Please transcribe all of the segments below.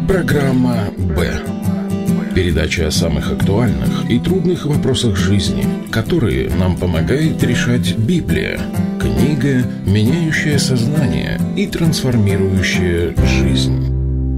Программа «Б». Передача о самых актуальных и трудных вопросах жизни, которые нам помогает решать Библия. Книга, меняющая сознание и трансформирующая жизнь.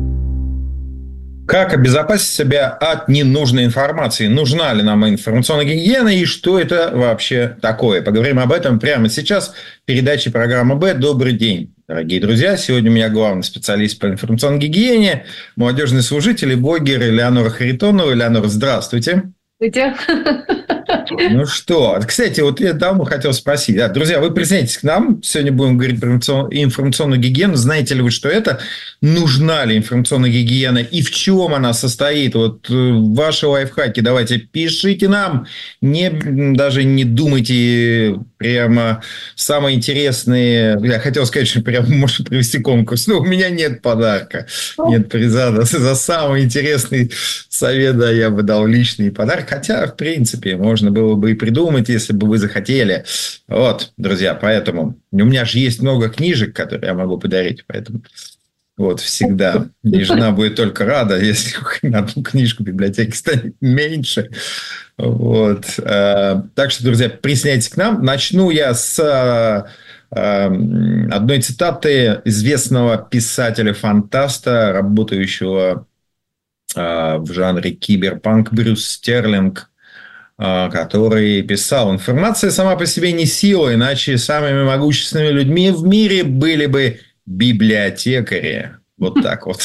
Как обезопасить себя от ненужной информации? Нужна ли нам информационная гигиена и что это вообще такое? Поговорим об этом прямо сейчас в передаче программы «Б». Добрый день, дорогие друзья. Сегодня у меня главный специалист по информационной гигиене, молодежный служитель и блогер Элеонора Харитонова. Элеонора, здравствуйте. Здравствуйте. Ну что, кстати, вот я давно хотел спросить. Друзья, вы присоединяйтесь к нам. Сегодня будем говорить про информационную гигиену. Знаете ли вы, что это? Нужна ли информационная гигиена? И в чем она состоит? Вот ваши лайфхаки давайте пишите нам. Даже не думайте прямо самые интересные. Я хотел сказать, что прямо можно провести конкурс. Но у меня нет подарка. Нет приза. За самый интересный совет, да, я бы дал личный подарок. Хотя, в принципе, можно было бы и придумать, если бы вы захотели. Вот, друзья, поэтому у меня же есть много книжек, которые я могу подарить, поэтому вот всегда. И жена будет только рада, если одну книжку в библиотеке станет меньше. Вот. Так что, друзья, присоединяйтесь к нам. Начну я с одной цитаты известного писателя-фантаста, работающего в жанре киберпанк, Брюс Стерлинг, который писал: информация сама по себе не сила, иначе самыми могущественными людьми в мире были бы библиотекари. Вот так вот.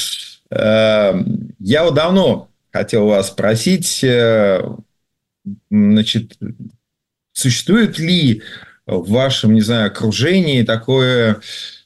Я вот давно хотел вас спросить, значит, существует ли в вашем, не знаю, окружении такое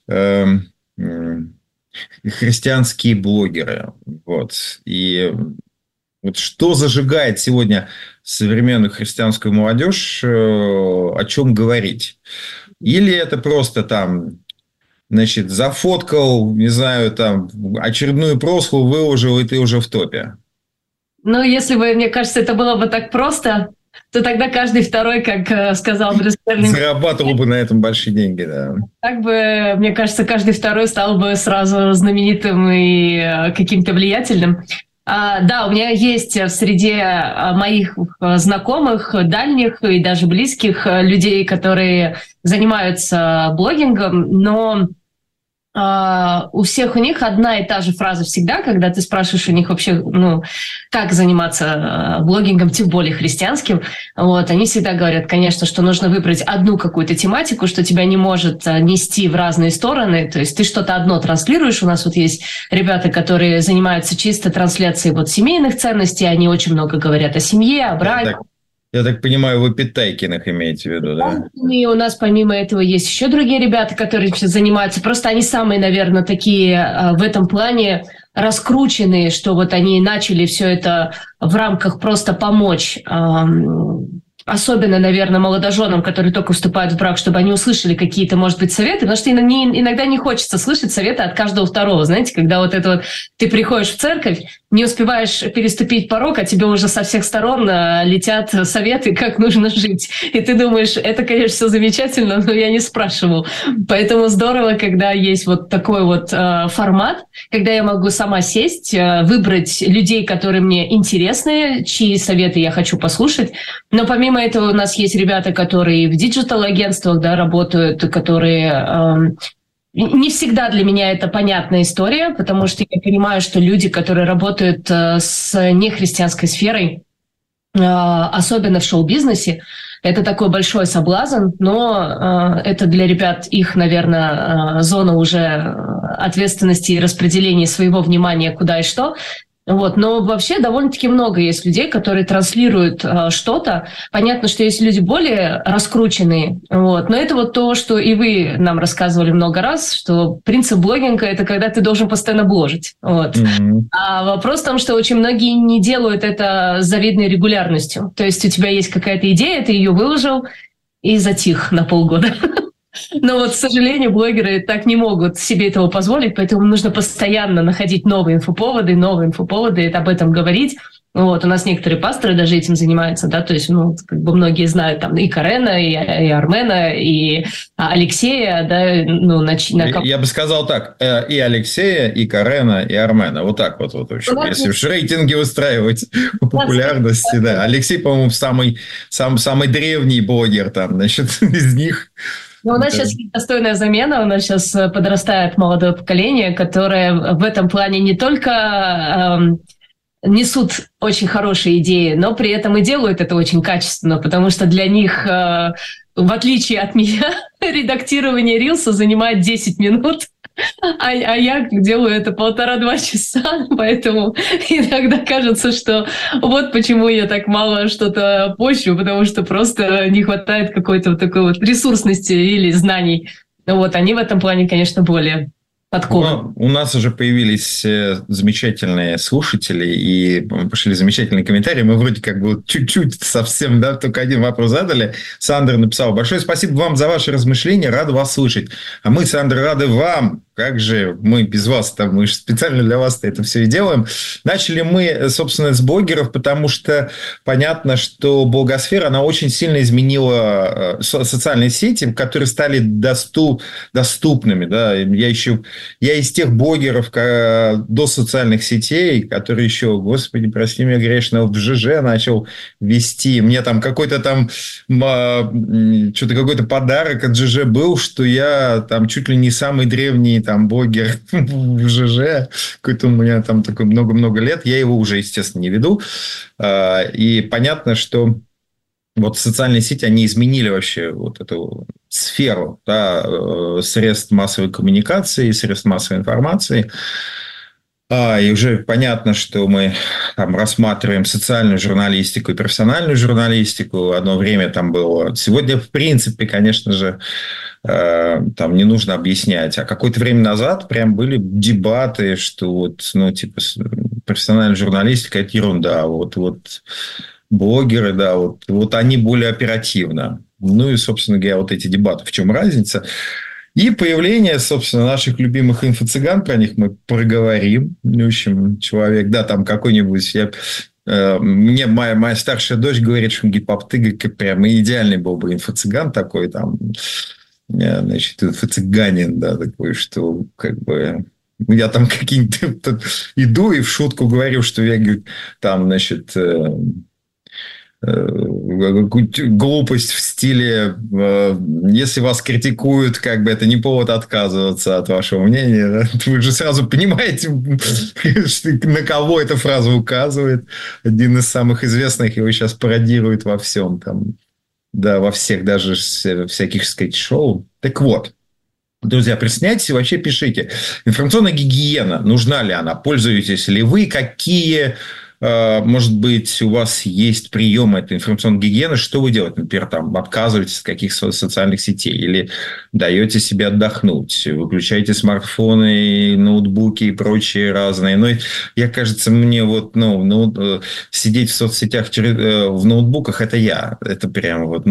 христианские блогеры? Вот. И вот что зажигает сегодня современную христианскую молодежь, о чем говорить? Или это просто там, значит, зафоткал, не знаю, там очередную просху выложил, и ты уже в топе? Ну, если бы, мне кажется, это было бы так просто, то тогда каждый второй, как сказал Брюс Стерлинг, зарабатывал бы на этом большие деньги, да. Так бы, мне кажется, каждый второй стал бы сразу знаменитым и каким-то влиятельным. Да, у меня есть в среде моих знакомых, дальних и даже близких людей, которые занимаются блогингом, но у всех у них одна и та же фраза всегда, когда ты спрашиваешь у них вообще, как заниматься блогингом, тем более христианским, вот, они всегда говорят, конечно, что нужно выбрать одну какую-то тематику, что тебя не может нести в разные стороны, то есть ты что-то одно транслируешь, у нас вот есть ребята, которые занимаются чисто трансляцией вот семейных ценностей, они очень много говорят о семье, о браке. Я так понимаю, вы Питайкиных имеете в виду, да? И у нас помимо этого есть еще другие ребята, которые занимаются. Просто они самые, наверное, такие в этом плане раскрученные, что вот они начали все это в рамках просто помочь. Особенно, наверное, молодоженам, которые только вступают в брак, чтобы они услышали какие-то, может быть, советы, потому что иногда не хочется слышать советы от каждого второго. Знаете, когда вот это вот ты приходишь в церковь, не успеваешь переступить порог, а тебе уже со всех сторон летят советы, как нужно жить. И ты думаешь, это, конечно, все замечательно, но я не спрашивал. Поэтому здорово, когда есть вот такой вот формат, когда я могу сама сесть, выбрать людей, которые мне интересны, чьи советы я хочу послушать. Но помимо этого у нас есть ребята, которые в диджитал-агентствах, да, работают, которые... Не всегда для меня это понятная история, потому что я понимаю, что люди, которые работают с нехристианской сферой, особенно в шоу-бизнесе, это такой большой соблазн, но это для ребят их, наверное, зона уже ответственности и распределения своего внимания куда и что. Вот. Но вообще довольно-таки много есть людей, которые транслируют что-то. Понятно, что есть люди более раскрученные. Вот. Но это вот то, что и вы нам рассказывали много раз, что принцип блогинга — это когда ты должен постоянно бложить. Вот. Mm-hmm. А вопрос в том, что очень многие не делают это с завидной регулярностью. То есть у тебя есть какая-то идея, ты ее выложил и затих на полгода. Но вот, к сожалению, блогеры так не могут себе этого позволить, поэтому нужно постоянно находить новые инфоповоды, и об этом говорить. Вот, у нас некоторые пасторы даже этим занимаются, да, то есть, ну, как бы многие знают там и Карена, и Армена, и Алексея, да, ну, Я бы сказал так, и Алексея, и Карена, и Армена, вот так вот, в общем, если в рейтинге устраивать по популярности, да. Алексей, по-моему, самый древний блогер там, значит, из них. Но у нас сейчас есть достойная замена, у нас сейчас подрастает молодое поколение, которое в этом плане не только несут очень хорошие идеи, но при этом и делают это очень качественно, потому что для них, в отличие от меня, редактирование рилса занимает 10 минут, а я делаю это 1,5-2 часа, поэтому иногда кажется, что вот почему я так мало что-то пощу, потому что просто не хватает какой-то вот такой вот ресурсности или знаний. Вот, они в этом плане, конечно, более подкованы. У нас уже появились замечательные слушатели и пошли замечательные комментарии. Мы вроде как бы чуть-чуть совсем, да, только один вопрос задали. Сандра написал: большое спасибо вам за ваши размышления, рада вас слышать. А мы, Сандра, рады вам. Как же мы без вас, там, мы же специально для вас это все и делаем. Начали мы, собственно, с блогеров, потому что понятно, что блогосфера, она очень сильно изменила социальные сети, которые стали доступными. Да. Я из тех блогеров до социальных сетей, которые еще, господи, прости меня грешного, в ЖЖ начал вести. Мне там какой-то какой-то подарок от ЖЖ был, что я там чуть ли не самый древний там блогер в ЖЖ. Какой-то у меня там такой много-много лет. Я его уже, естественно, не веду. И понятно, что вот социальные сети, они изменили вообще вот эту сферу, да, средств массовой коммуникации, средств массовой информации. И уже понятно, что мы там рассматриваем социальную журналистику и профессиональную журналистику. Одно время там было. Сегодня, в принципе, конечно же, там не нужно объяснять. А какое-то время назад прям были дебаты, что вот, ну, типа, профессиональная журналистика – это ерунда. Вот блогеры, да, вот они более оперативно. Ну и, собственно говоря, вот эти дебаты. В чем разница? И появление, собственно, наших любимых инфо-цыган, про них мы проговорим. В общем, человек, да, там какой-нибудь... Мне моя старшая дочь говорит, что гип-ап-ты прям идеальный был бы инфо-цыган такой, там, значит, инфо-цыганин, да, такой, что как бы... Я там какие-то иду и в шутку говорю, что я, там, значит... глупость в стиле, если вас критикуют, как бы это не повод отказываться от вашего мнения. Да? Вы же сразу понимаете, на кого эта фраза указывает. Один из самых известных его сейчас пародирует во всем. Там, да, во всех даже всяких скетч-шоу. Так вот, друзья, присоединяйтесь и вообще пишите. Информационная гигиена, нужна ли она? Пользуетесь ли вы? Какие... Может быть, у вас есть приемы этой информационной гигиены. Что вы делаете? Например, там, отказываетесь от каких-то социальных сетей или даете себе отдохнуть, выключаете смартфоны, ноутбуки и прочие разные. Но я, кажется, мне вот, сидеть в соцсетях в ноутбуках – это я. Это прям вот,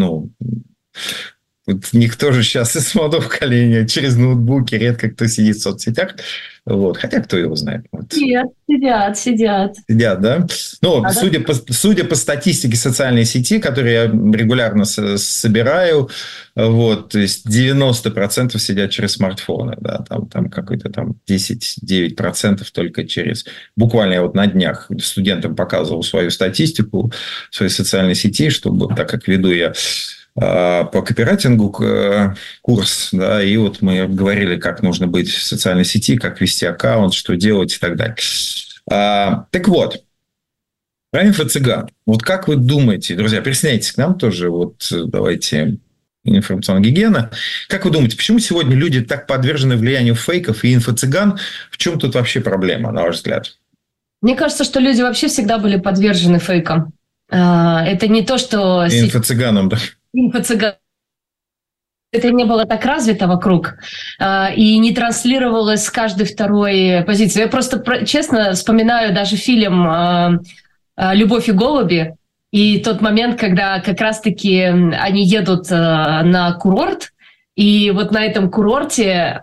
вот никто же сейчас из молодого поколения через ноутбуки, редко кто сидит в соцсетях. Вот. Хотя кто его знает. Вот. Нет, сидят. Сидят, да? Ну, судя по статистике социальной сети, которую я регулярно собираю, вот, то есть 90% сидят через смартфоны. Да? Там какой-то там 10-9% только через... Буквально я вот на днях студентам показывал свою статистику в своей социальной сети, чтобы, так как веду я по копирайтингу курс, да, и вот мы говорили, как нужно быть в социальной сети, как вести аккаунт, что делать и так далее. Так вот, про инфо-цыган. Вот как вы думаете, друзья, присоединяйтесь к нам тоже, вот давайте, информационная гигиена. Как вы думаете, почему сегодня люди так подвержены влиянию фейков и инфо-цыган? В чем тут вообще проблема, на ваш взгляд? Мне кажется, что люди вообще всегда были подвержены фейкам. Это не то, что... Инфо-цыганам, да. Инфо-цыган. Это не было так развито вокруг и не транслировалось с каждой второй позиции. Я просто честно вспоминаю даже фильм «Любовь и голуби» и тот момент, когда как раз-таки они едут на курорт, И вот на этом курорте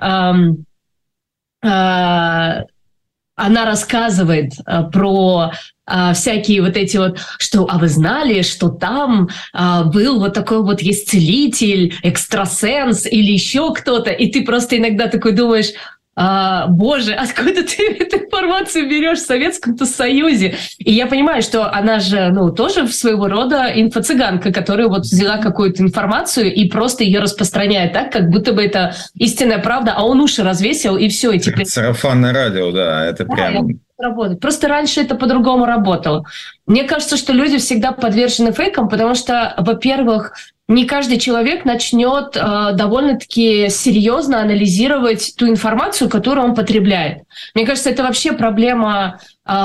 она рассказывает про всякие вот эти вот, что, а вы знали, что там был вот такой вот есть целитель, экстрасенс или еще кто-то, и ты просто иногда такой думаешь, боже, откуда ты эту информацию берешь в Советском Союзе? И я понимаю, что она же, тоже своего рода инфо-цыганка, которая вот взяла какую-то информацию и просто ее распространяет так, как будто бы это истинная правда, а он уши развесил, и все. И теперь... Сарафанное радио, да, это прям... работать. Просто раньше это по-другому работало. Мне кажется, что люди всегда подвержены фейкам, потому что, во-первых, не каждый человек начнет довольно-таки серьезно анализировать ту информацию, которую он потребляет. Мне кажется, это вообще проблема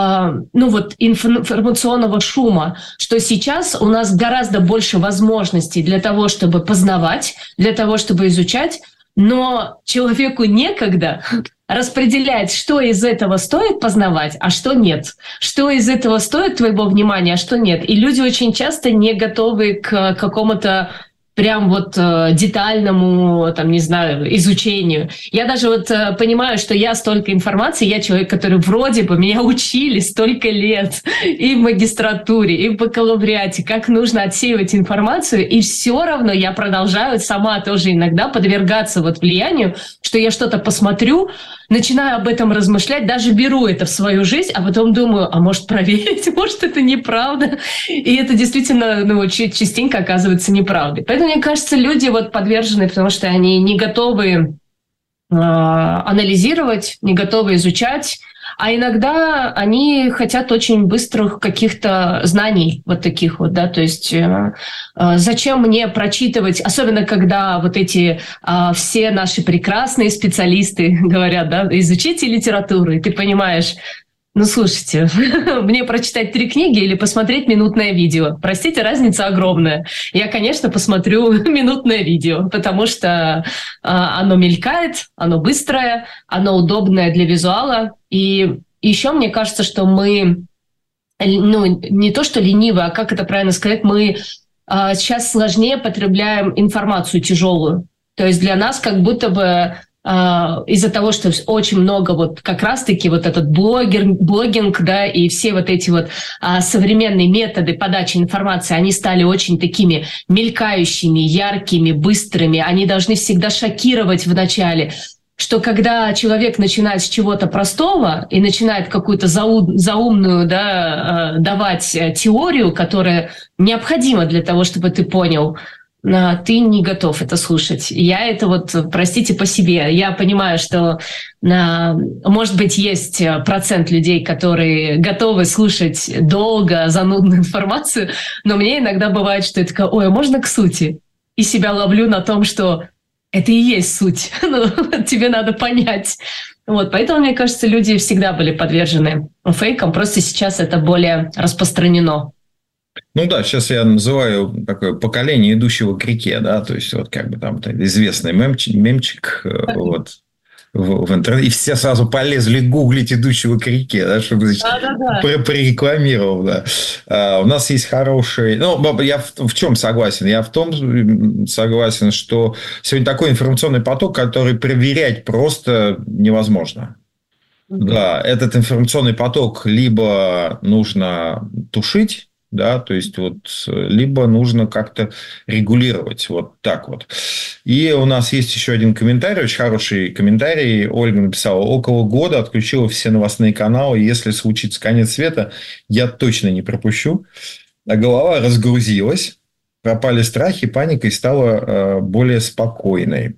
информационного шума, что сейчас у нас гораздо больше возможностей для того, чтобы познавать, для того, чтобы изучать, но человеку некогда распределять, что из этого стоит познавать, а что нет. Что из этого стоит твоего внимания, а что нет. И люди очень часто не готовы к какому-то прям вот детальному, изучению. Я даже понимаю, что я столько информации, я человек, который вроде бы меня учили столько лет и в магистратуре, и в бакалавриате, как нужно отсеивать информацию, и все равно я продолжаю сама тоже иногда подвергаться влиянию, что я что-то посмотрю, начинаю об этом размышлять, даже беру это в свою жизнь, а потом думаю, а может проверить, может это неправда. И это действительно частенько оказывается неправдой. Поэтому, мне кажется, люди подвержены, потому что они не готовы анализировать, не готовы изучать, а иногда они хотят очень быстрых каких-то знаний таких то есть зачем мне прочитывать, особенно когда эти все наши прекрасные специалисты говорят, изучите литературу, и ты понимаешь, слушайте, мне прочитать 3 книги или посмотреть минутное видео? Простите, разница огромная. Я, конечно, посмотрю минутное видео, потому что оно мелькает, оно быстрое, оно удобное для визуала. И еще мне кажется, что мы, не то что ленивы, а как это правильно сказать, мы сейчас сложнее потребляем информацию тяжелую. То есть для нас как будто бы из-за того, что очень много как раз-таки этот блогинг, и все эти современные методы подачи информации, они стали очень такими мелькающими, яркими, быстрыми. Они должны всегда шокировать вначале, что когда человек начинает с чего-то простого и начинает какую-то заумную давать теорию, которая необходима для того, чтобы ты понял, ты не готов это слушать. Я это простите по себе. Я понимаю, что, может быть, есть процент людей, которые готовы слушать долго занудную информацию, но мне иногда бывает, что я такая, ой, а можно к сути? И себя ловлю на том, что это и есть суть. Тебе надо понять. Поэтому, мне кажется, люди всегда были подвержены фейкам, просто сейчас это более распространено. Сейчас я называю такое поколение идущего к реке, то есть там известный мемчик в интернете, и все сразу полезли гуглить идущего к реке, чтобы прорекламировал. У нас есть хороший... я в чем согласен? Я в том согласен, что сегодня такой информационный поток, который проверять просто невозможно. Да, этот информационный поток либо нужно тушить, то есть либо нужно как-то регулировать так. И у нас есть еще один комментарий, очень хороший комментарий. Ольга написала: около года отключила все новостные каналы, если случится конец света, я точно не пропущу. А голова разгрузилась, пропали страхи, паника и стала более спокойной.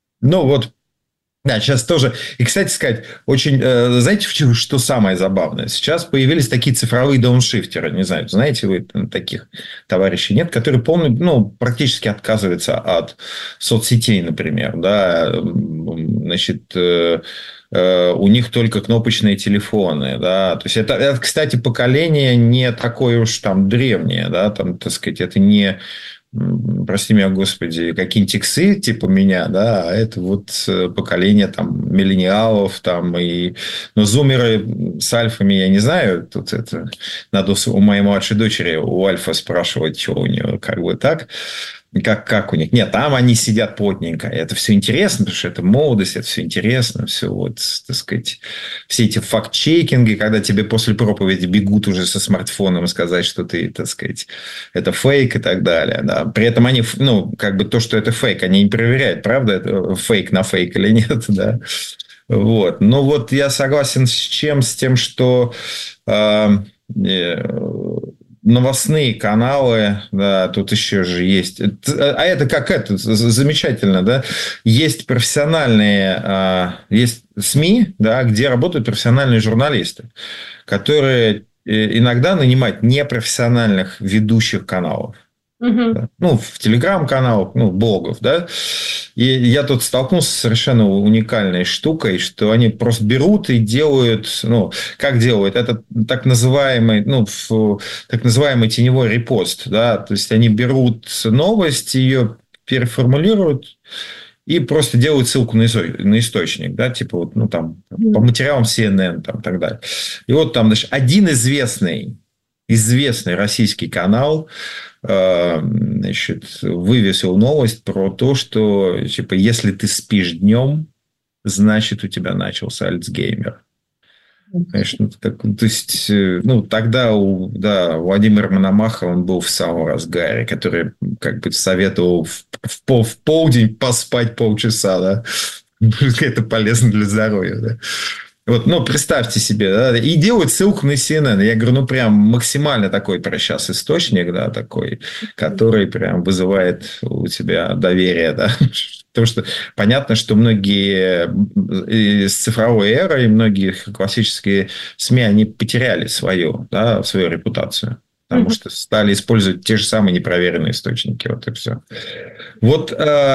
Да, сейчас тоже. И, кстати сказать, очень... Знаете, что самое забавное? Сейчас появились такие цифровые дауншифтеры. Не знаю, знаете вы таких товарищей? Нет, которые практически отказываются от соцсетей, например. У них только кнопочные телефоны. То есть, это, кстати, поколение не такое уж древнее. Это не... Прости меня, Господи, какие-нибудь иксы типа меня, а это поколение миллениалов, зумеры с альфами я не знаю, тут это надо у моей младшей дочери у альфа спрашивать, что у нее так. Как у них? Нет, там они сидят плотненько. Это все интересно, потому что это молодость, это все интересно, все вот, так сказать, все эти факт-чекинги, когда тебе после проповеди бегут уже со смартфоном сказать, что ты, так сказать, это фейк и так далее. Да. При этом они, как бы то, что это фейк, они не проверяют, правда, это фейк на фейк или нет, да. Вот. Но вот я согласен с тем, что новостные каналы, да, тут еще же есть. А это как это? Замечательно, да? Есть профессиональные, есть СМИ, да, где работают профессиональные журналисты, которые иногда нанимают непрофессиональных ведущих каналов. Да? В телеграм-каналах, блогов, да. И я тут столкнулся с совершенно уникальной штукой, что они просто берут и делают, как делают, это так называемый теневой репост, да, то есть они берут новость, ее переформулируют и просто делают ссылку на источник, да, типа по материалам CNN, там, и так далее. И вот там, значит, один известный российский канал, значит, вывесил новость про то, что типа, если ты спишь днем, значит, у тебя начался Альцгеймер. Конечно, то есть, тогда Владимир Мономахов, он был в самом разгаре, который как бы советовал в полдень поспать полчаса, да, это полезно для здоровья, да. Вот, представьте себе, да, и делают ссылку на CNN. Я говорю, прям максимально такой сейчас источник, да, такой, который прям вызывает у тебя доверие, да. Потому что понятно, что многие из цифровой эры и многие классические СМИ, они потеряли свою репутацию. Потому что стали использовать те же самые непроверенные источники. Вот и все. Вот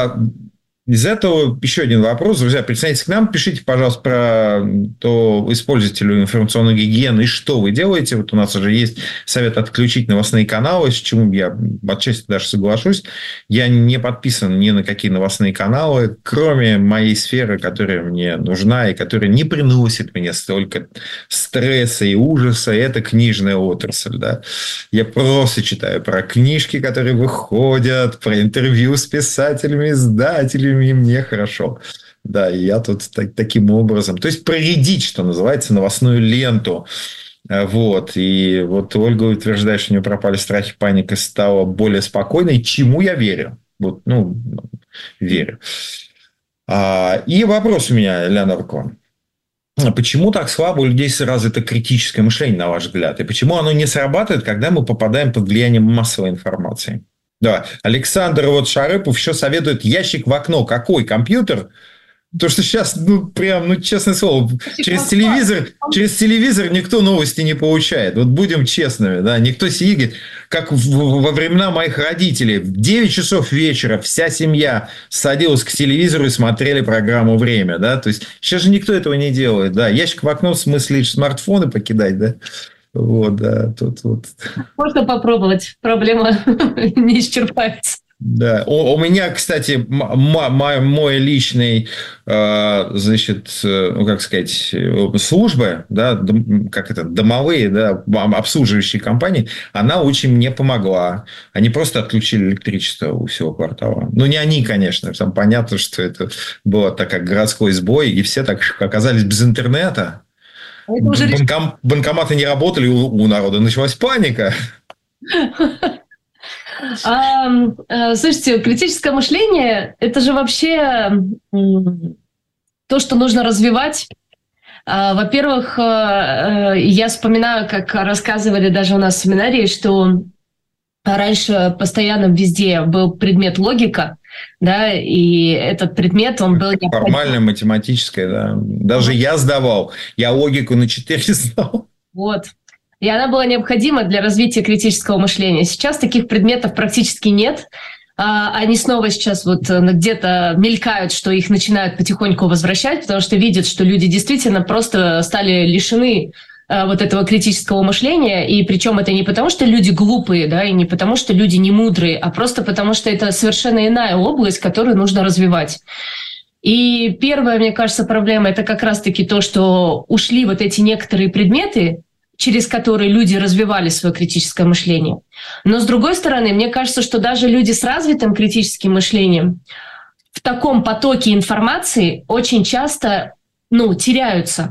из этого еще один вопрос. Друзья, присоединяйтесь к нам, пишите, пожалуйста, про то, используете ли вы информационную гигиену и что вы делаете. Вот у нас уже есть совет отключить новостные каналы, с чем я отчасти даже соглашусь. Я не подписан ни на какие новостные каналы, кроме моей сферы, которая мне нужна и которая не приносит мне столько стресса и ужаса. Это книжная отрасль. Да? Я просто читаю про книжки, которые выходят, про интервью с писателями, издателями, и мне хорошо. Да, и я тут таким образом... То есть, проредить, что называется, новостную ленту. Вот. И вот Ольга утверждает, что у нее пропали страхи, паника, стала более спокойной, чему я верю. Вот, верю. И вопрос у меня, Леонард Коэн. Почему так слабо у людей развито критическое мышление, на ваш взгляд? И почему оно не срабатывает, когда мы попадаем под влияние массовой информации? Да. Александр Шарыпов еще советует ящик в окно. Какой компьютер? Потому что сейчас, честное слово, через телевизор никто новости не получает. Вот будем честными, да, никто сидит, как во времена моих родителей. В 9 часов вечера вся семья садилась к телевизору и смотрели программу «Время», да. То есть, сейчас же никто этого не делает, да. Ящик в окно, в смысле, смартфоны покидать, да. Вот, да, тут вот. Можно попробовать. Проблема не исчерпается. Да. У меня, кстати, мой личный, значит, как сказать, служба, да, домовые, да, обслуживающие компании, она очень мне помогла. Они просто отключили электричество у всего квартала. Не они, конечно. Там понятно, что это было так как городской сбой, и все так оказались без интернета. Банкоматы не работали, у народа началась паника. Слушайте, критическое мышление – это же вообще то, что нужно развивать. Во-первых, я вспоминаю, как рассказывали даже у нас в семинаре, что раньше постоянно везде был предмет логика, да, и этот предмет, он был необходим. Формально, математическое, да. Даже я сдавал. Я логику на 4 сдал. Вот. И она была необходима для развития критического мышления. Сейчас таких предметов практически нет. Они снова сейчас вот где-то мелькают, что их начинают потихоньку возвращать, потому что видят, что люди действительно просто стали лишены вот этого критического мышления, и причем это не потому, что люди глупые, да, и не потому, что люди не мудрые, а просто потому, что это совершенно иная область, которую нужно развивать. И первая, мне кажется, проблема – это как раз-таки то, что ушли вот эти некоторые предметы, через которые люди развивали свое критическое мышление. Но, с другой стороны, мне кажется, что даже люди с развитым критическим мышлением в таком потоке информации очень часто теряются.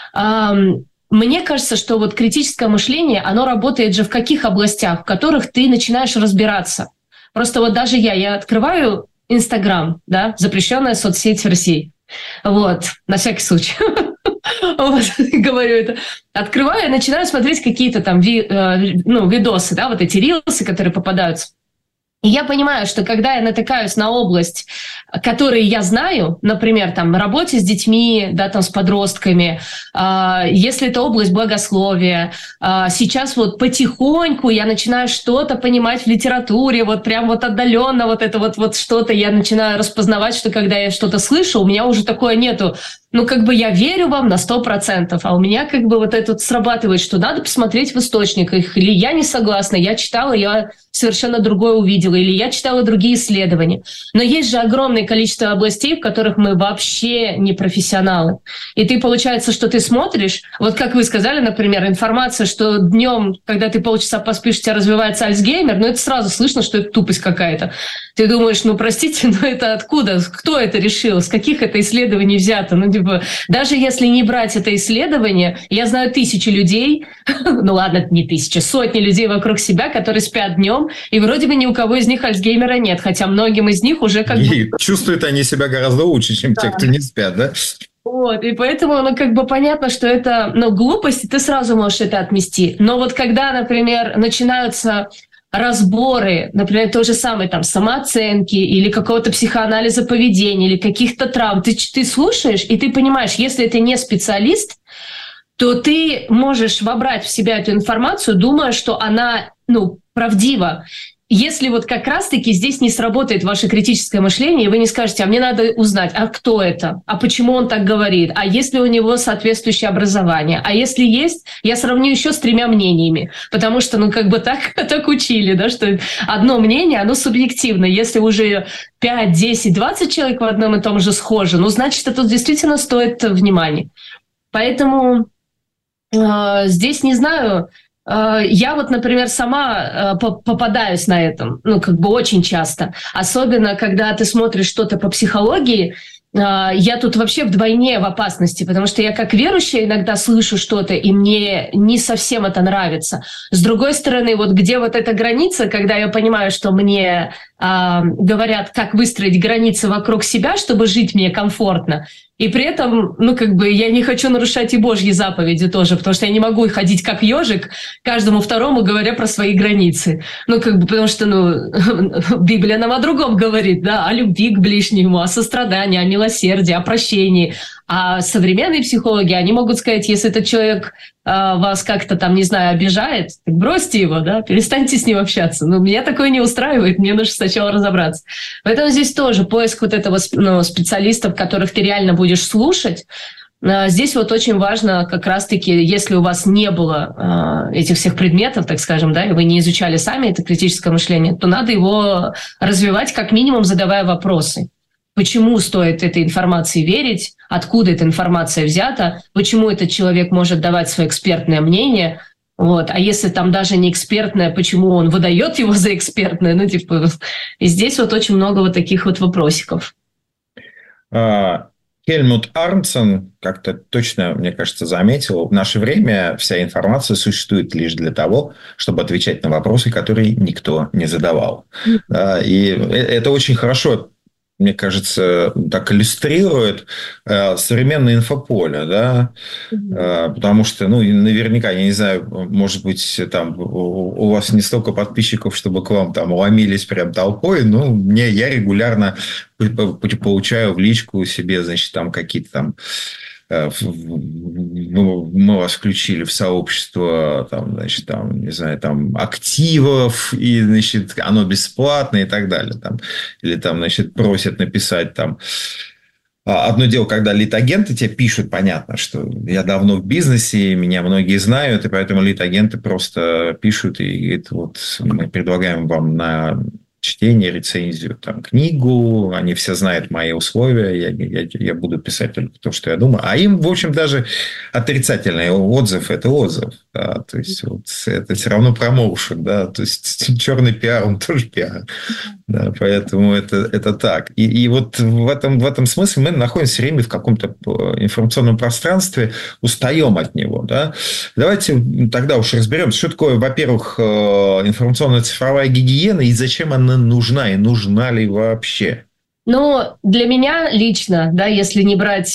Мне кажется, что вот критическое мышление, оно работает же в каких областях, в которых ты начинаешь разбираться. Просто вот даже я открываю Инстаграм, да, запрещенная соцсеть в России. Вот, на всякий случай. Вот, говорю это. Открываю и начинаю смотреть какие-то там видосы, да, вот эти рилсы, которые попадаются. И я понимаю, что когда я натыкаюсь на область, которую я знаю, например, там, работе с детьми, да, там, с подростками, если это область богословия, сейчас вот потихоньку я начинаю что-то понимать в литературе, вот прям вот отдаленно вот это вот что-то я начинаю распознавать, что когда я что-то слышу, у меня уже такое нету. Я верю вам на 100%, а у меня вот это вот срабатывает, что надо посмотреть в источниках, или я не согласна, я читала, я совершенно другое увидела, или я читала другие исследования. Но есть же огромное количество областей, в которых мы вообще не профессионалы. И ты, получается, что ты смотришь, вот как вы сказали, например, информация, что днем, когда ты полчаса поспишь, у тебя развивается Альцгеймер, это сразу слышно, что это тупость какая-то. Ты думаешь, простите, но это откуда? Кто это решил? С каких это исследований взято? Даже если не брать это исследование, я знаю тысячи людей, ладно, не тысячи, сотни людей вокруг себя, которые спят днем, и вроде бы ни у кого из них Альцгеймера нет, хотя многим из них уже чувствуют они себя гораздо лучше, чем те, кто не спят, да? Вот, и поэтому, понятно, что это, глупость, и ты сразу можешь это отмести. Но вот когда, например, начинаются разборы, например, той же самой там самооценки или какого-то психоанализа поведения или каких-то травм, ты слушаешь, и ты понимаешь, если ты не специалист, то ты можешь вобрать в себя эту информацию, думая, что она, правдива. Если вот как раз-таки здесь не сработает ваше критическое мышление, и вы не скажете, а мне надо узнать, а кто это, а почему он так говорит, а есть ли у него соответствующее образование, а если есть, я сравню еще с 3 мнениями, потому что, так учили, да, что одно мнение, оно субъективно, если уже 5, 10, 20 человек в одном и том же схожи, значит, это действительно стоит внимания. Поэтому здесь не знаю. Я например, сама попадаюсь на этом, очень часто. Особенно, когда ты смотришь что-то по психологии, я тут вообще вдвойне в опасности, потому что я как верующая иногда слышу что-то, и мне не совсем это нравится. С другой стороны, где эта граница, когда я понимаю, что мне говорят, как выстроить границы вокруг себя, чтобы жить мне комфортно, и при этом, я не хочу нарушать и Божьи заповеди тоже, потому что я не могу ходить как ежик каждому второму, говоря про свои границы. Потому что, Библия нам о другом говорит, да, о любви к ближнему, о сострадании, о милосердии, о прощении. А современные психологи, они могут сказать, если этот человек вас как-то обижает, так бросьте его, да, перестаньте с ним общаться. Меня такое не устраивает, мне нужно сначала разобраться. Поэтому здесь тоже поиск этого специалистов, которых ты реально будешь слушать. Здесь очень важно как раз-таки, если у вас не было этих всех предметов, так скажем, да, и вы не изучали сами это критическое мышление, то надо его развивать как минимум, задавая вопросы. Почему стоит этой информации верить, откуда эта информация взята, почему этот человек может давать свое экспертное мнение, а если там даже не экспертное, почему он выдает его за экспертное, и здесь очень много таких вопросиков. Хельмут Арнтсон как-то точно, мне кажется, заметил, в наше время вся информация существует лишь для того, чтобы отвечать на вопросы, которые никто не задавал. И это очень хорошо, мне кажется, так иллюстрирует современное инфополе, да, потому что, наверняка, я не знаю, может быть, там у вас не столько подписчиков, чтобы к вам там ломились прям толпой, я регулярно получаю в личку себе, значит, там какие-то там мы вас включили в сообщество, не знаю, активов, и, оно бесплатное и так далее. Или просят написать Одно дело, когда лид-агенты тебе пишут, понятно, что я давно в бизнесе, меня многие знают, и поэтому лид-агенты просто пишут и говорят, мы предлагаем вам на чтение, рецензию, там, книгу, они все знают мои условия, я буду писать только то, что я думаю. А им, в общем, даже отрицательный отзыв – это отзыв. Да? То есть, вот, это все равно промоушен. Да? То есть, черный пиар, он тоже пиар. Да? Поэтому это так. И вот в этом смысле мы находимся все время в каком-то информационном пространстве, устаем от него. Да? Давайте тогда уж разберемся, что такое, во-первых, информационно-цифровая гигиена и зачем она нужна, и нужна ли вообще? Ну, для меня лично, да, если не брать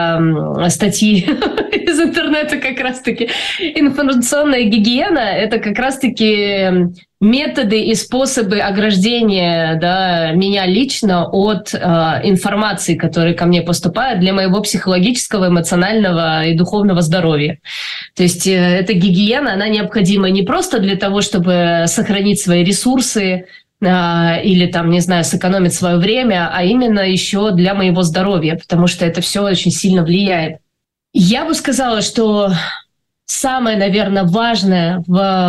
статьи из интернета, как раз-таки информационная гигиена – это как раз-таки методы и способы ограждения, да, меня лично от информации, которая ко мне поступает для моего психологического, эмоционального и духовного здоровья. То есть эта гигиена, она необходима не просто для того, чтобы сохранить свои ресурсы, или там, не знаю, сэкономить свое время, а именно еще для моего здоровья, потому что это все очень сильно влияет. Я бы сказала, что самое, наверное, важное,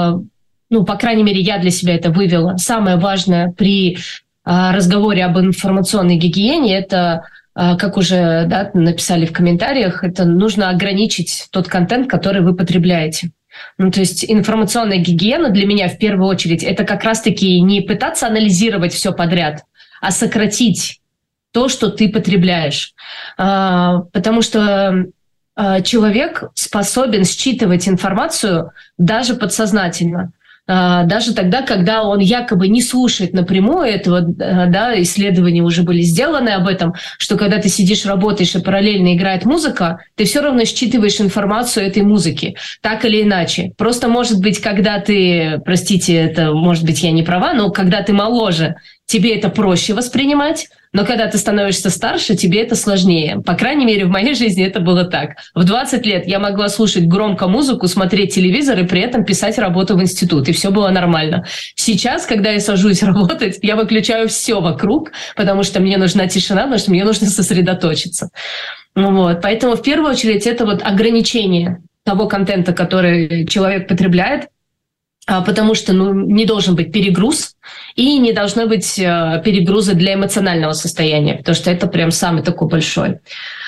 по крайней мере, я для себя это вывела, самое важное при разговоре об информационной гигиене, это, как уже написали в комментариях, это нужно ограничить тот контент, который вы потребляете. Ну, то есть информационная гигиена для меня в первую очередь это как раз-таки не пытаться анализировать все подряд, а сократить то, что ты потребляешь. Потому что человек способен считывать информацию даже подсознательно. Даже тогда, когда он якобы не слушает напрямую этого, да, исследования уже были сделаны об этом, что когда ты сидишь, работаешь и параллельно играет музыка, ты все равно считываешь информацию этой музыки, так или иначе. Просто, может быть, когда ты, простите, это, может быть, я не права, но когда ты моложе, тебе это проще воспринимать, но когда ты становишься старше, тебе это сложнее. По крайней мере, в моей жизни это было так. В 20 лет я могла слушать громко музыку, смотреть телевизор и при этом писать работу в институт, и все было нормально. Сейчас, когда я сажусь работать, я выключаю все вокруг, потому что мне нужна тишина, потому что мне нужно сосредоточиться. Вот. Поэтому в первую очередь это вот ограничение того контента, который человек потребляет, потому что не должен быть перегруз и не должно быть перегруза для эмоционального состояния, потому что это прям самый такой большой.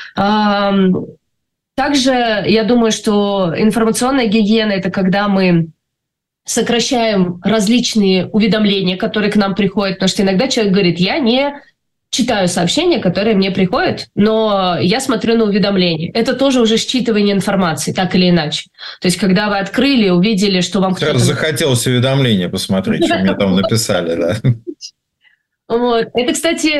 Также я думаю, что информационная гигиена – это когда мы сокращаем различные уведомления, которые к нам приходят, потому что иногда человек говорит, я не читаю сообщения, которые мне приходят, но я смотрю на уведомления. Это тоже уже считывание информации, так или иначе. То есть, когда вы открыли, увидели, что вам кто-то... захотелось уведомление посмотреть, что мне там написали, да. Вот. Это, кстати,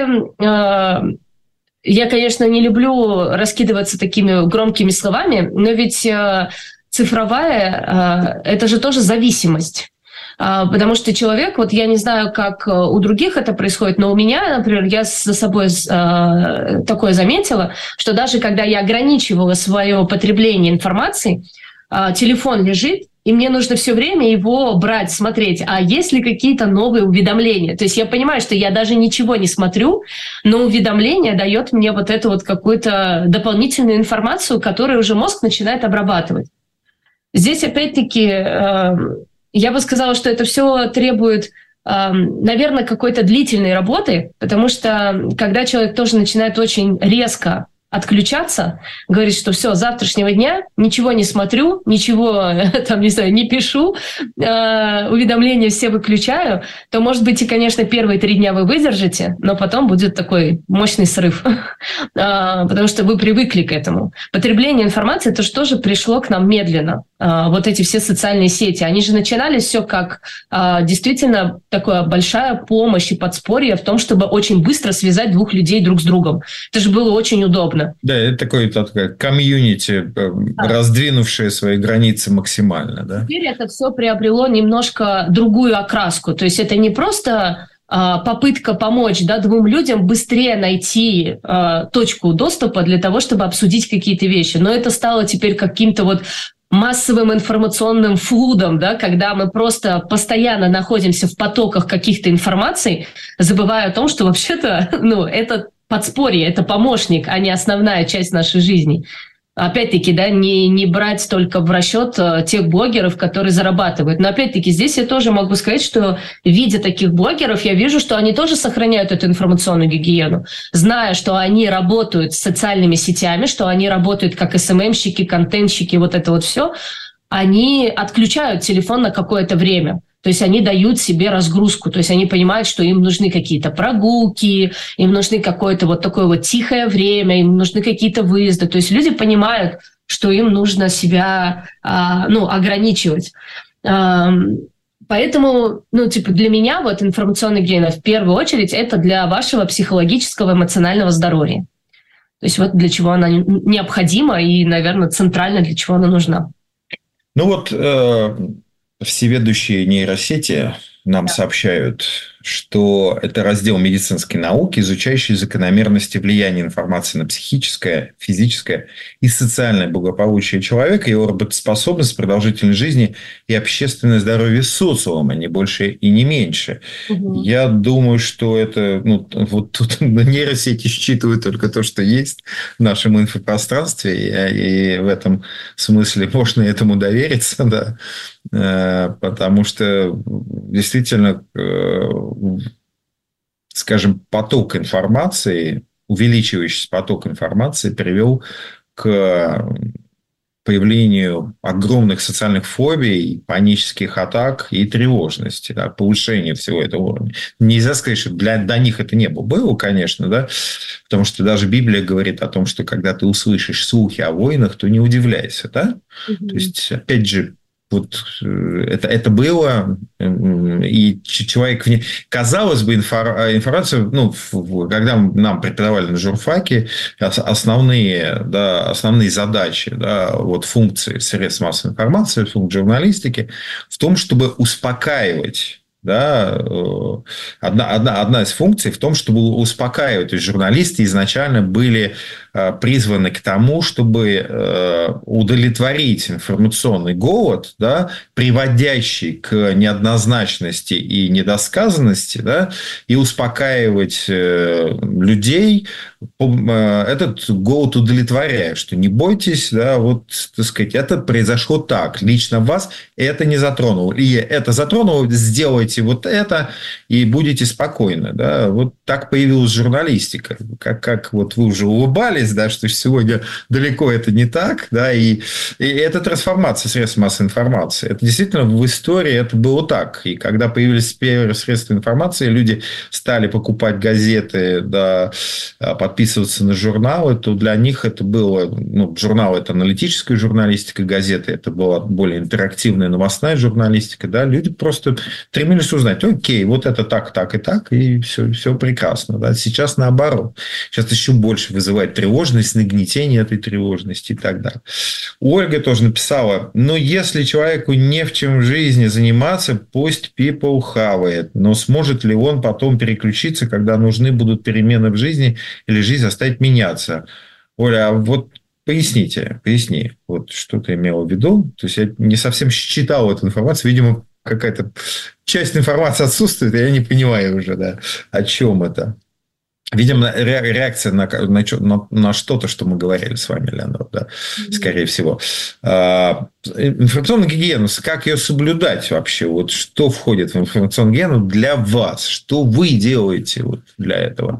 я, конечно, не люблю раскидываться такими громкими словами, но ведь цифровая – это же тоже зависимость. Потому что человек, вот я не знаю, как у других это происходит, но у меня, например, я за собой такое заметила, что даже когда я ограничивала свое потребление информации, телефон лежит, и мне нужно все время его брать, смотреть, а есть ли какие-то новые уведомления. То есть я понимаю, что я даже ничего не смотрю, но уведомление дает мне вот эту вот какую-то дополнительную информацию, которую уже мозг начинает обрабатывать. Здесь опять-таки... Я бы сказала, что это все требует, наверное, какой-то длительной работы, потому что когда человек тоже начинает очень резко отключаться, говорит, что все, с завтрашнего дня ничего не смотрю, ничего там, не знаю, не пишу, уведомления все выключаю, то, может быть, и, конечно, первые 3 дня вы выдержите, но потом будет такой мощный срыв, потому что вы привыкли к этому. Потребление информации, это же тоже пришло к нам медленно. Вот эти все социальные сети, они же начинались все как действительно такая большая помощь и подспорье в том, чтобы очень быстро связать 2 людей друг с другом. Это же было очень удобно. Да, это такое комьюнити, раздвинувшее свои границы максимально. Да? Теперь это все приобрело немножко другую окраску. То есть это не просто попытка помочь 2 людям быстрее найти точку доступа для того, чтобы обсудить какие-то вещи, но это стало теперь каким-то вот массовым информационным флудом, да, когда мы просто постоянно находимся в потоках каких-то информаций, забывая о том, что вообще-то это подспорье, это помощник, а не основная часть нашей жизни. Опять-таки, да, не брать только в расчет тех блогеров, которые зарабатывают. Но опять-таки здесь я тоже могу сказать, что видя таких блогеров, я вижу, что они тоже сохраняют эту информационную гигиену, зная, что они работают с социальными сетями, что они работают как СММщики, контентщики, вот это вот все, они отключают телефон на какое-то время. То есть они дают себе разгрузку, то есть они понимают, что им нужны какие-то прогулки, им нужны какое-то вот такое вот тихое время, им нужны какие-то выезды. То есть люди понимают, что им нужно себя ограничивать. Поэтому, для меня вот информационная гигиена в первую очередь это для вашего психологического, эмоционального здоровья. То есть вот для чего она необходима и, наверное, центрально для чего она нужна. Всеведущие нейросети нам сообщают, что это раздел медицинской науки, изучающий закономерности влияния информации на психическое, физическое и социальное благополучие человека, его работоспособность, продолжительность жизни и общественное здоровье социума, не больше и не меньше. Угу. Я думаю, что это... вот тут нейросети считывают только то, что есть в нашем инфопространстве, и в этом смысле можно этому довериться, да, потому что действительно, скажем, поток информации, увеличивающийся поток информации привел к появлению огромных социальных фобий, панических атак и тревожности, да, повышению всего этого уровня. Нельзя сказать, что до них это не было, конечно, да, потому что даже Библия говорит о том, что когда ты услышишь слухи о войнах, то не удивляйся, да? То есть, опять же, вот это было, и человек... Казалось бы, информацию, когда нам преподавали на журфаке, основные задачи, да, вот функции средств массовой информации, функции журналистики в том, чтобы успокаивать. Да, одна из функций в том, чтобы успокаивать. То есть журналисты изначально были призваны к тому, чтобы удовлетворить информационный голод, да, приводящий к неоднозначности и недосказанности, да, и успокаивать людей, этот голод удовлетворяя, что не бойтесь, да, вот, так сказать, это произошло так, лично вас это не затронуло, и это затронуло, сделайте вот это, и будете спокойны, да, вот так появилась журналистика, как вот вы уже улыбались, да, что сегодня далеко это не так, да, и это трансформация средств массовой информации, это действительно в истории это было так, и когда появились первые средства информации, люди стали покупать газеты, да, подписываться на журналы, то для них это было... журнал – это аналитическая журналистика, газеты – это была более интерактивная новостная журналистика. Да? Люди просто стремились узнать, окей, вот это так, так и так, и все прекрасно. Да? Сейчас наоборот. Сейчас еще больше вызывает тревожность, нагнетение этой тревожности и так далее. Ольга тоже написала, если человеку не в чем в жизни заниматься, пусть people хавает, но сможет ли он потом переключиться, когда нужны будут перемены в жизни или жизнь заставить меняться. Оля, а вот поясни, вот что ты имела в виду. То есть, я не совсем считал эту информацию. Видимо, какая-то часть информации отсутствует, и я не понимаю уже, да, о чем это. Видимо, реакция на что-то, что мы говорили с вами, Леонор, да, скорее всего. Информационную гигиену, как ее соблюдать вообще? Вот что входит в информационную гигиену для вас? Что вы делаете вот для этого?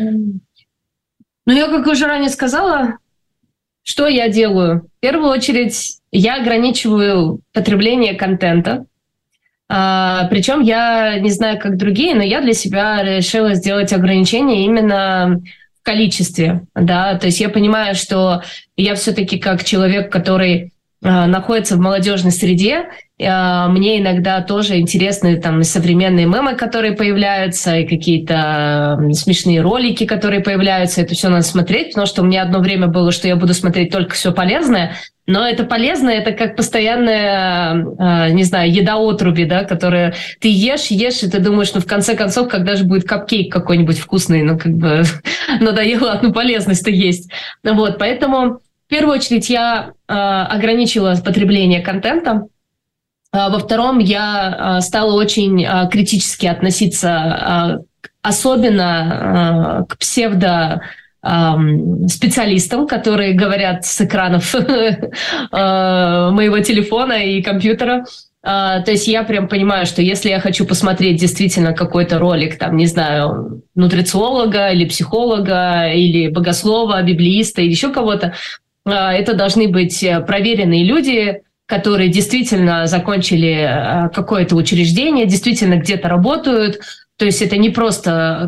Я, как уже ранее сказала, что я делаю? В первую очередь, я ограничиваю потребление контента. Причем я не знаю, как другие, но я для себя решила сделать ограничение именно в количестве. Да? То есть я понимаю, что я все-таки как человек, который находится в молодежной среде, мне иногда тоже интересны там современные мемы, которые появляются, и какие-то смешные ролики, которые появляются. Это все надо смотреть, потому что у меня одно время было, что я буду смотреть только все полезное, но это полезное, это как постоянная, не знаю, еда отруби, да, которую ты ешь, и ты думаешь, в конце концов, когда же будет капкейк какой-нибудь вкусный, надоело, полезность-то есть. Вот, поэтому в первую очередь я ограничила потребление контента. Во втором, я стала очень критически относиться особенно к специалистам, которые говорят с экранов моего телефона и компьютера. То есть я прям понимаю, что если я хочу посмотреть действительно какой-то ролик, там, не знаю, нутрициолога или психолога, или богослова, библеиста, или еще кого-то, это должны быть проверенные люди, которые действительно закончили какое-то учреждение, действительно где-то работают. То есть это не просто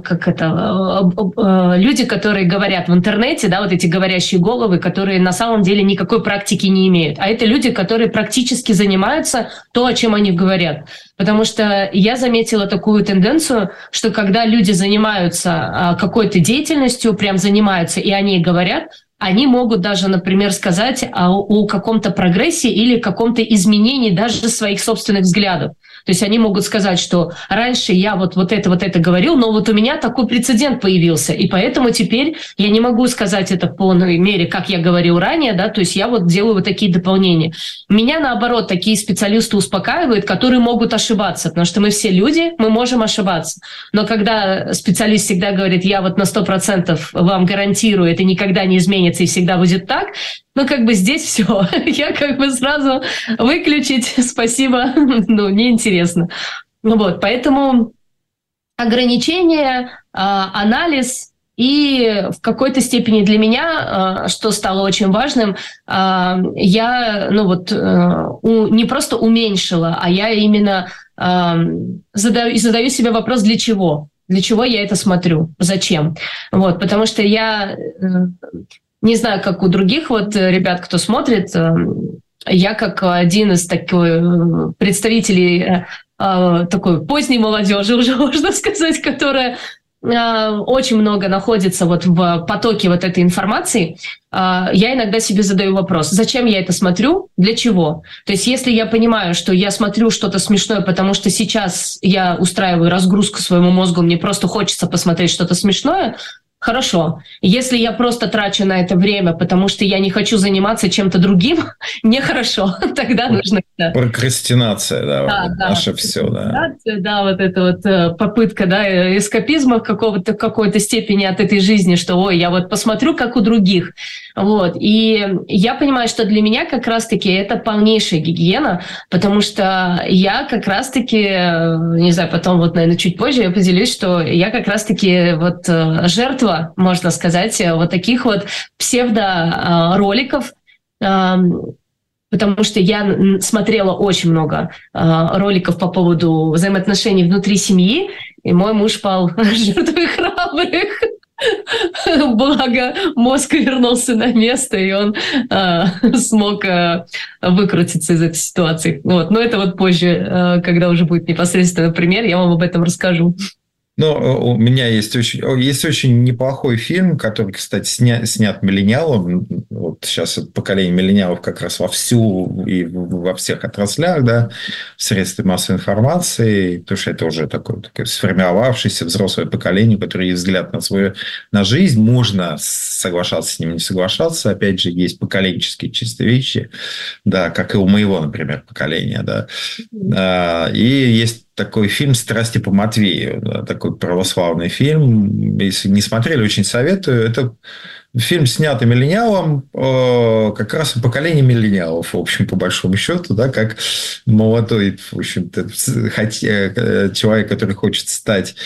люди, которые говорят в интернете, да, вот эти говорящие головы, которые на самом деле никакой практики не имеют. А это люди, которые практически занимаются то, о чем они говорят. Потому что я заметила такую тенденцию, что когда люди занимаются какой-то деятельностью, прям занимаются, и о ней говорят, они могут даже, например, сказать о каком-то прогрессе или каком-то изменении даже своих собственных взглядов. То есть они могут сказать, что раньше я вот это говорил, но вот у меня такой прецедент появился, и поэтому теперь я не могу сказать это в полной мере, как я говорил ранее, да, то есть я вот делаю вот такие дополнения. Меня, наоборот, такие специалисты успокаивают, которые могут ошибаться, потому что мы все люди, мы можем ошибаться. Но когда специалист всегда говорит, я вот на 100% вам гарантирую, это никогда не изменится и всегда будет так, ну, как бы здесь все. Я как бы сразу выключить, спасибо, ну, неинтересно. Вот, поэтому ограничения, анализ и в какой-то степени для меня, что стало очень важным, я, ну вот, не просто уменьшила, а я именно задаю себе вопрос, для чего? Для чего я это смотрю? Зачем? Вот, потому что я... Не знаю, как у других вот ребят, кто смотрит, я как один из таких представителей такой поздней молодежи, уже можно сказать, которая очень много находится вот в потоке вот этой информации, я иногда себе задаю вопрос, зачем я это смотрю, для чего? То есть если я понимаю, что я смотрю что-то смешное, потому что сейчас я устраиваю разгрузку своему мозгу, мне просто хочется посмотреть что-то смешное, хорошо. Если я просто трачу на это время, потому что я не хочу заниматься чем-то другим, нехорошо. Тогда нужно... Прокрастинация, да, вот наше все, да. Да, вот эта вот попытка, да, эскапизма в какой-то степени от этой жизни, что, ой, я вот посмотрю, как у других. Вот. И я понимаю, что для меня как раз-таки это полнейшая гигиена, потому что я как раз-таки, не знаю, потом вот, наверное, чуть позже я поделюсь, что я как раз-таки вот жертва, можно сказать, вот таких вот псевдороликов, потому что я смотрела очень много роликов по поводу взаимоотношений внутри семьи, и мой муж пал жертвой храбрых. Благо, мозг вернулся на место, и он смог выкрутиться из этой ситуации. Вот. Но это вот позже, когда уже будет непосредственно пример, я вам об этом расскажу. Ну, у меня есть очень неплохой фильм, который, кстати, снят миллениалом. Вот сейчас это поколение миллениалов как раз вовсю и во всех отраслях, да, в средствах массовой информации, потому что это уже такое сформировавшееся взрослое поколение, которое есть взгляд на жизнь. Можно соглашаться с ним, не соглашаться. Опять же, есть поколенческие чистые вещи, да, как и у моего, например, поколения, да. И есть такой фильм «Страсти по Матвею», да, такой православный фильм. Если не смотрели, очень советую. Это фильм, снятый миллениалом, как раз поколение миллениалов, в общем, по большому счету, да, как молодой, в общем-то, человек, который хочет стать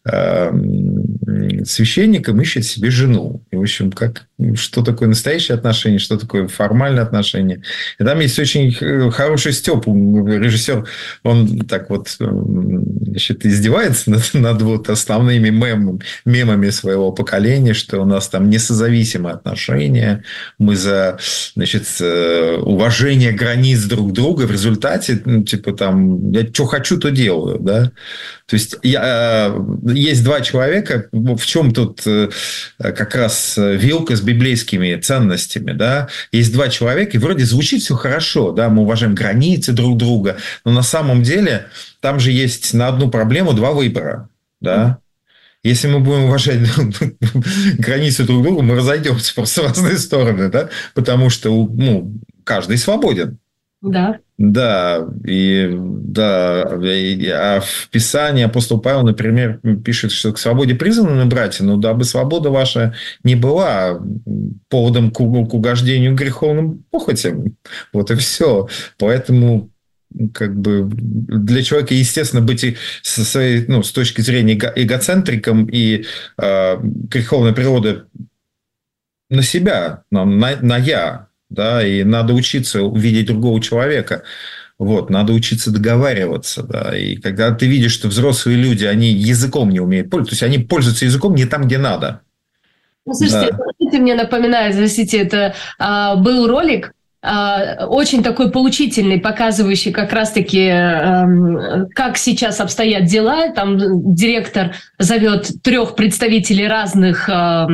священником, ищет себе жену. И, в общем, что такое настоящее отношение, что такое формальное отношение. И там есть очень хороший Стёп, режиссер, он так вот, значит, издевается над вот основными мемами своего поколения, что у нас там несозависимые отношения, мы за, значит, уважение границ друг друга, в результате, ну, типа там, я что хочу, то делаю, да. То есть есть два человека, в чем тут как раз вилка с библейскими ценностями, да, есть два человека, и вроде звучит все хорошо, да, мы уважаем границы друг друга, но на самом деле там же есть на одну проблему два выбора, да. Если мы будем уважать границы друг друга, мы разойдемся просто в разные стороны, да, потому что, ну, каждый свободен. Да. Да, а в Писании апостол Павел, например, пишет, что к свободе призваны братья, но дабы свобода ваша не была поводом к угождению греховным похотям. Вот и все. Поэтому как бы для человека, естественно, быть со своей, с точки зрения эгоцентриком и греховной природы на себя, на «я». Да, и надо учиться увидеть другого человека. Вот, надо учиться договариваться. Да. И когда ты видишь, что взрослые люди, они языком не умеют пользоваться, то есть они пользуются языком не там, где надо. Ну, слушайте, это мне напоминает, простите, это был ролик, очень такой поучительный, показывающий как раз-таки, как сейчас обстоят дела. Там директор зовет 3 представителей разных,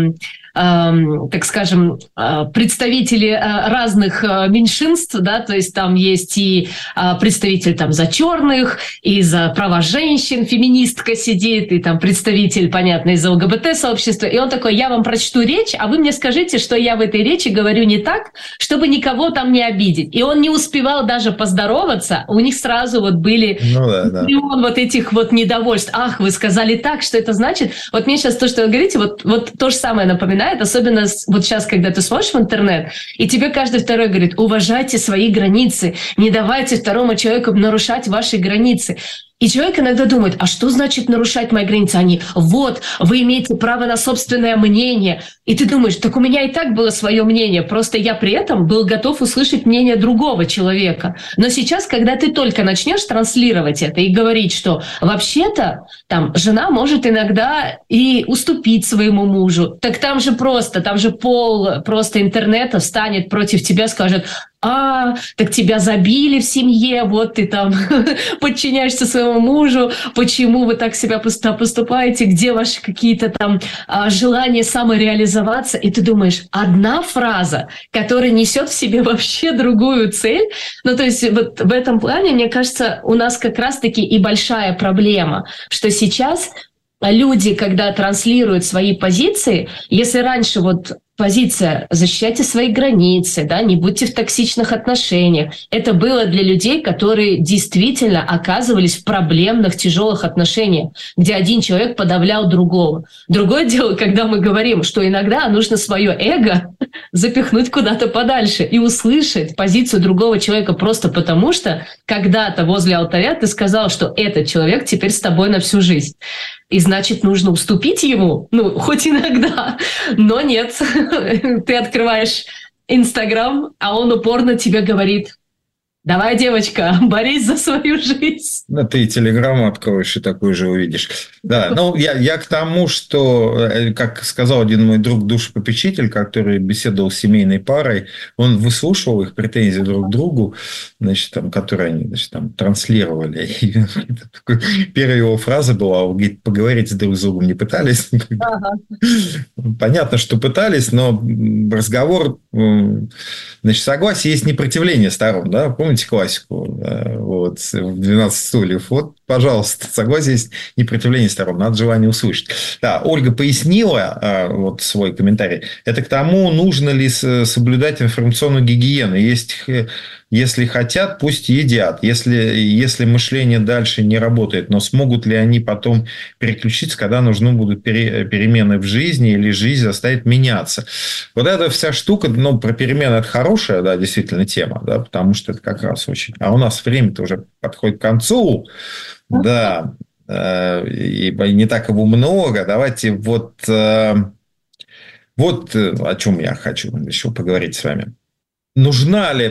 так скажем, представители разных меньшинств, да, то есть там есть и представитель там за черных, и за права женщин, феминистка сидит, и там представитель, понятно, из ЛГБТ-сообщества, и он такой: я вам прочту речь, а вы мне скажите, что я в этой речи говорю не так, чтобы никого там не обидеть. И он не успевал даже поздороваться, у них сразу вот были миллион вот этих вот недовольств. Ах, вы сказали так, что это значит? Вот мне сейчас то, что вы говорите, вот то же самое напоминает, особенно вот сейчас, когда ты смотришь в интернет, и тебе каждый второй говорит: уважайте свои границы, не давайте второму человеку нарушать ваши границы. И человек иногда думает: а что значит нарушать мои границы? Они: вот, вы имеете право на собственное мнение. И ты думаешь: так у меня и так было свое мнение, просто я при этом был готов услышать мнение другого человека. Но сейчас, когда ты только начнешь транслировать это и говорить, что вообще-то там жена может иногда и уступить своему мужу, так там же пол просто интернета встанет против тебя, скажет: так тебя забили в семье, вот ты там подчиняешься своему мужу, почему вы так себя поступаете, где ваши какие-то там желания самореализоваться. И ты думаешь, одна фраза, которая несет в себе вообще другую цель. Ну, то есть вот в этом плане, мне кажется, у нас как раз-таки и большая проблема, что сейчас люди, когда транслируют свои позиции, если раньше вот позиция «защищайте свои границы», да, не будьте в токсичных отношениях. Это было для людей, которые действительно оказывались в проблемных, тяжелых отношениях, где один человек подавлял другого. Другое дело, когда мы говорим, что иногда нужно свое эго запихнуть куда-то подальше и услышать позицию другого человека просто потому, что когда-то возле алтаря ты сказал, что этот человек теперь с тобой на всю жизнь. И значит, нужно уступить ему, хоть иногда, но нет. Ты открываешь Инстаграм, а он упорно тебе говорит: давай, девочка, борись за свою жизнь. Да, ты и Телеграм откроешь, и такой же увидишь. Да, я к тому, что, как сказал один мой друг душепопечитель, который беседовал с семейной парой, он выслушивал их претензии друг к другу, которые они транслировали. И первая его фраза была: говорит, поговорить друг с другом не пытались. Ага. Понятно, что пытались, но разговор, согласие есть непротивление сторон, да, помните классику, вот, в 12 стульев? Вот, пожалуйста, согласие есть непротивление сторон, надо желание услышать. Да, Ольга пояснила вот свой комментарий. Это к тому, нужно ли соблюдать информационную гигиену. Если хотят, пусть едят. Если мышление дальше не работает, но смогут ли они потом переключиться, когда нужны будут перемены в жизни или жизнь заставит меняться. Вот эта вся штука, про перемены это хорошая, да, действительно тема, да, потому что это как раз очень... А у нас время-то уже подходит к концу, да, и не так его много. Давайте вот о чем я хочу еще поговорить с вами. Нужна ли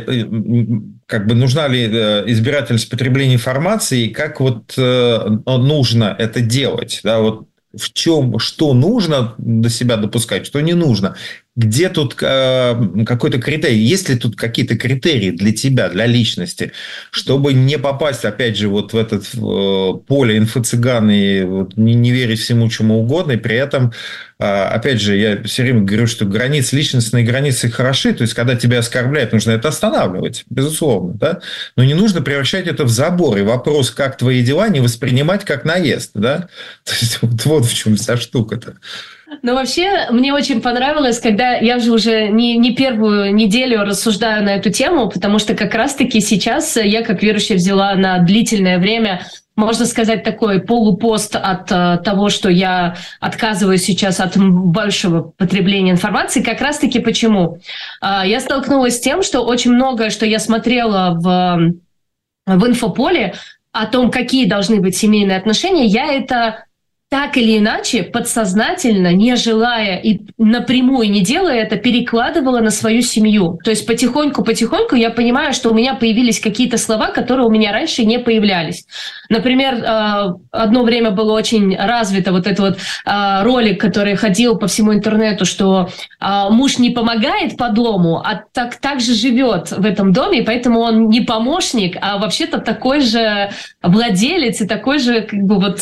избирательность потребления информации, и как нужно это делать? Да, что нужно до себя допускать, что не нужно? Где тут какой-то критерий? Есть ли тут какие-то критерии для тебя, для личности, чтобы не попасть, опять же, в это поле инфо-цыган и не верить всему, чему угодно, и при этом, опять же, я все время говорю, что личностные границы хороши, то есть, когда тебя оскорбляют, нужно это останавливать, безусловно, да? Но не нужно превращать это в забор, и вопрос, как твои дела, не воспринимать как наезд, да? То есть, вот в чем вся штука-то. Но вообще мне очень понравилось, когда я же уже не первую неделю рассуждаю на эту тему, потому что как раз-таки сейчас я, как верующая, взяла на длительное время, можно сказать, такой полупост от того, что я отказываюсь сейчас от большего потребления информации. Как раз-таки почему? Я столкнулась с тем, что очень многое, что я смотрела в инфополе о том, какие должны быть семейные отношения, я это так или иначе, подсознательно, не желая и напрямую не делая это, перекладывала на свою семью. То есть потихоньку я понимаю, что у меня появились какие-то слова, которые у меня раньше не появлялись. Например, одно время было очень развито вот этот вот ролик, который ходил по всему интернету, что муж не помогает по дому, а так же живет в этом доме, и поэтому он не помощник, а вообще-то такой же владелец и такой же, как бы вот,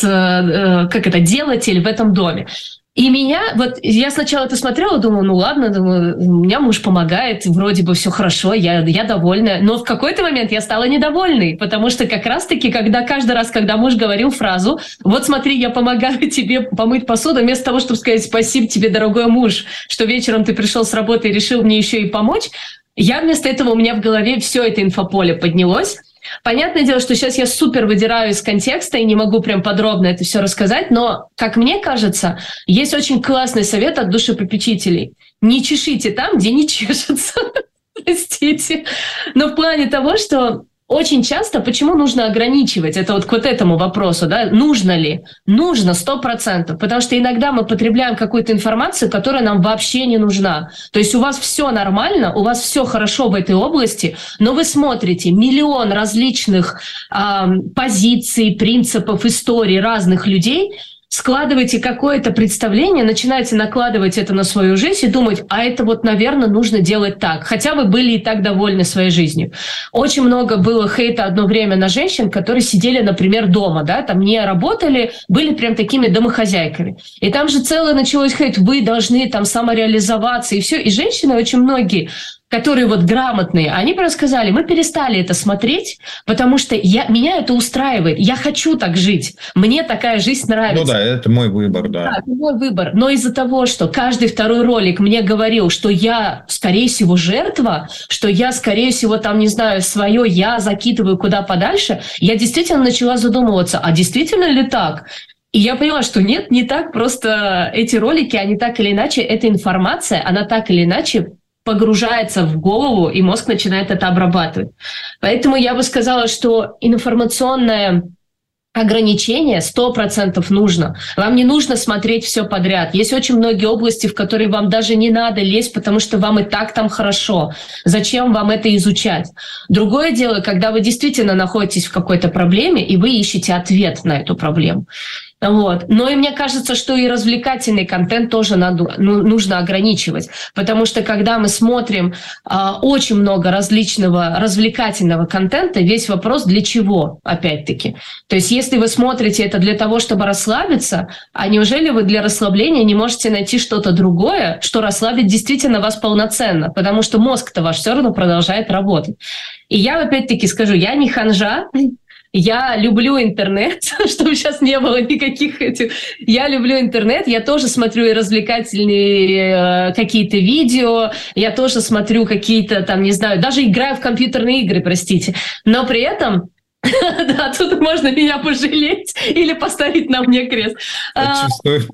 делатель в этом доме. И я сначала это смотрела, думала, ну ладно, у меня муж помогает, вроде бы все хорошо, я довольна. Но в какой-то момент я стала недовольной, потому что как раз-таки, каждый раз, когда муж говорил фразу, вот смотри, я помогаю тебе помыть посуду, вместо того, чтобы сказать спасибо тебе, дорогой муж, что вечером ты пришел с работы и решил мне еще и помочь, вместо этого у меня в голове все это инфополе поднялось. Понятное дело, что сейчас я супер выдираю из контекста и не могу прям подробно это все рассказать, но, как мне кажется, есть очень классный совет от душепопечителей. Не чешите там, где не чешется. Простите. Но в плане того, что очень часто, почему нужно ограничивать? Это вот к этому вопросу, да? Нужно ли? Нужно 100%. Потому что иногда мы потребляем какую-то информацию, которая нам вообще не нужна. То есть у вас все нормально, у вас все хорошо в этой области, но вы смотрите миллион различных позиций, принципов, историй разных людей, складываете какое-то представление, начинаете накладывать это на свою жизнь и думать, а это вот, наверное, нужно делать так. Хотя вы были и так довольны своей жизнью. Очень много было хейта одно время на женщин, которые сидели, например, дома, да, там не работали, были прям такими домохозяйками. И там же целый началось хейт, вы должны там самореализоваться и все. И женщины очень многие, которые вот грамотные, они просто сказали, мы перестали это смотреть, потому что меня это устраивает, я хочу так жить, мне такая жизнь нравится. Ну да, это мой выбор, да. Да, это мой выбор. Но из-за того, что каждый второй ролик мне говорил, что я, скорее всего, жертва, что я, скорее всего, там, не знаю, свое я закидываю куда подальше, я действительно начала задумываться, а действительно ли так? И я поняла, что нет, не так, просто эти ролики, они так или иначе, эта информация, она так или иначе погружается в голову, и мозг начинает это обрабатывать. Поэтому я бы сказала, что информационное ограничение 100% нужно. Вам не нужно смотреть все подряд. Есть очень многие области, в которые вам даже не надо лезть, потому что вам и так там хорошо. Зачем вам это изучать? Другое дело, когда вы действительно находитесь в какой-то проблеме, и вы ищете ответ на эту проблему. Вот. Но и мне кажется, что и развлекательный контент тоже нужно ограничивать, потому что когда мы смотрим очень много различного развлекательного контента, весь вопрос для чего, опять-таки. То есть если вы смотрите это для того, чтобы расслабиться, а неужели вы для расслабления не можете найти что-то другое, что расслабит действительно вас полноценно, потому что мозг-то ваш все равно продолжает работать. И я опять-таки скажу, я не ханжа, я люблю интернет, чтобы сейчас не было никаких этих... Я люблю интернет, я тоже смотрю и развлекательные какие-то видео, я тоже смотрю какие-то там, не знаю, даже играю в компьютерные игры, простите. Но при этом... Да, тут можно меня пожалеть или поставить на мне крест. Чувствую.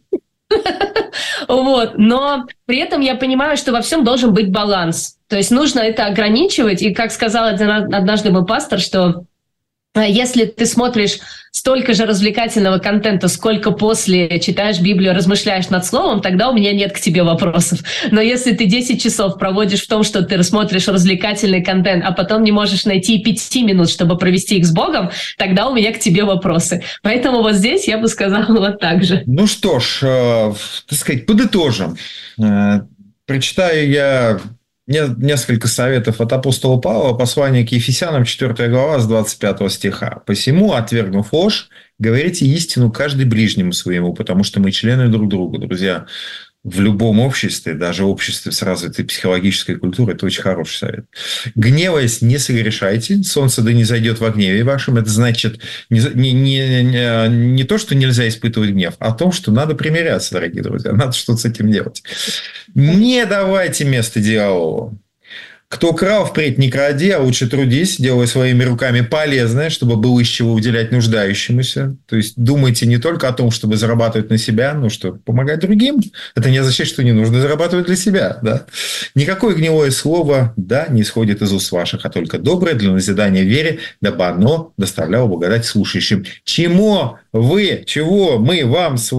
Вот. Но при этом я понимаю, что во всем должен быть баланс. То есть нужно это ограничивать. И как сказал однажды мой пастор, что если ты смотришь столько же развлекательного контента, сколько после читаешь Библию, размышляешь над словом, тогда у меня нет к тебе вопросов. Но если ты 10 часов проводишь в том, что ты смотришь развлекательный контент, а потом не можешь найти 5 минут, чтобы провести их с Богом, тогда у меня к тебе вопросы. Поэтому вот здесь я бы сказала вот так же. Ну что ж, так сказать, подытожим. Прочитаю я несколько советов от апостола Павла, послание к Ефесянам, 4 глава, с 25 стиха. «Посему, отвергнув ложь, говорите истину каждый ближнему своему, потому что мы члены друг друга». Друзья, в любом обществе, даже обществе с развитой психологической культурой, это очень хороший совет. Гневаясь, не согрешайте. Солнце да не зайдет во гневе вашем. Это значит не то, что нельзя испытывать гнев, а о том, что надо примиряться, дорогие друзья. Надо что-то с этим делать. Не давайте место дьяволу. Кто крал, впредь не кради, а лучше трудись, делая своими руками полезное, чтобы было из чего уделять нуждающемуся. То есть, думайте не только о том, чтобы зарабатывать на себя, но что помогать другим. Это не означает, что не нужно зарабатывать для себя. Да? Никакое гнилое слово не исходит из уст ваших, а только доброе для назидания вере, дабы оно доставляло благодать слушающим. Чего мы вам с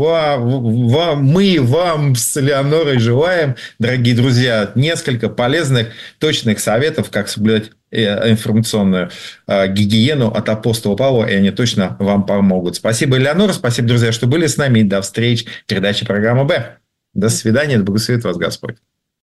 Леонорой желаем, дорогие друзья, несколько полезных, точных советов, как соблюдать информационную гигиену от апостола Павла, и они точно вам помогут. Спасибо, Элеонора, спасибо, друзья, что были с нами, и до встречи в передаче программы «Б». До свидания, да благословит вас Господь.